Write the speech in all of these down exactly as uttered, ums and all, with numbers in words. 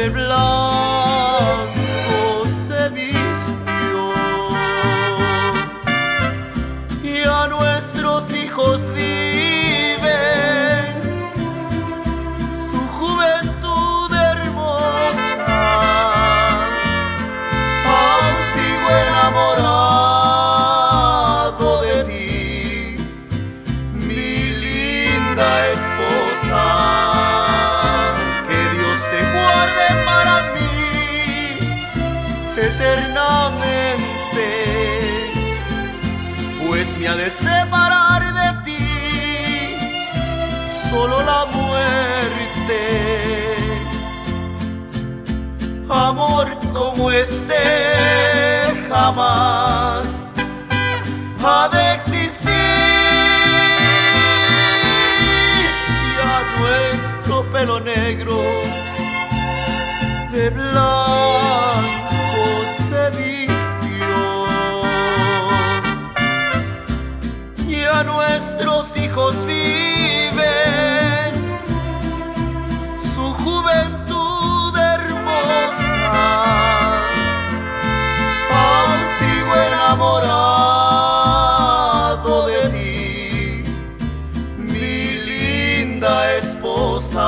de blanco se vistió y a nuestros hijos viven su juventud hermosa. Aún sigo enamorado de ti, mi linda esposa. Eternamente, pues me ha de separar de ti solo la muerte. Amor como este jamás ha de existir, y a nuestro pelo negro de blanco se vistió y a nuestros hijos viven su juventud hermosa. Aún sigo enamorado de ti, mi linda esposa.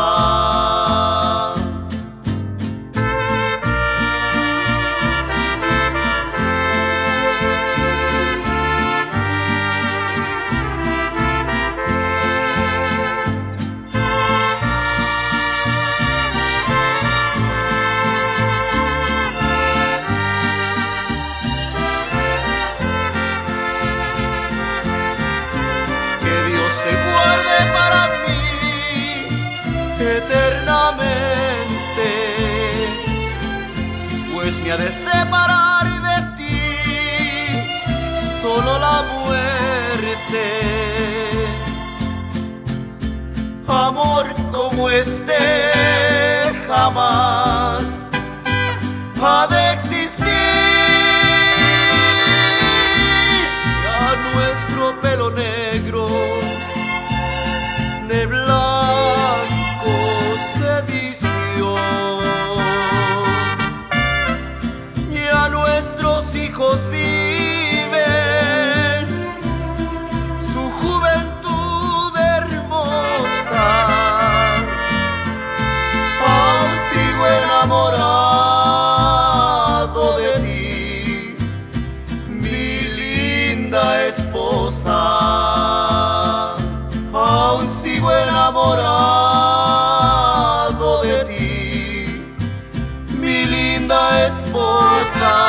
Eternamente, pues me ha de separar de ti solo la muerte. Amor como este jamás ha de existir, y a nuestro pelo negro de blanco se vistió y a nuestros hijos viven su juventud hermosa. Aún sigo enamorado de ti, mi linda esposa. Aún sigo enamorado de ti, mi linda esposa.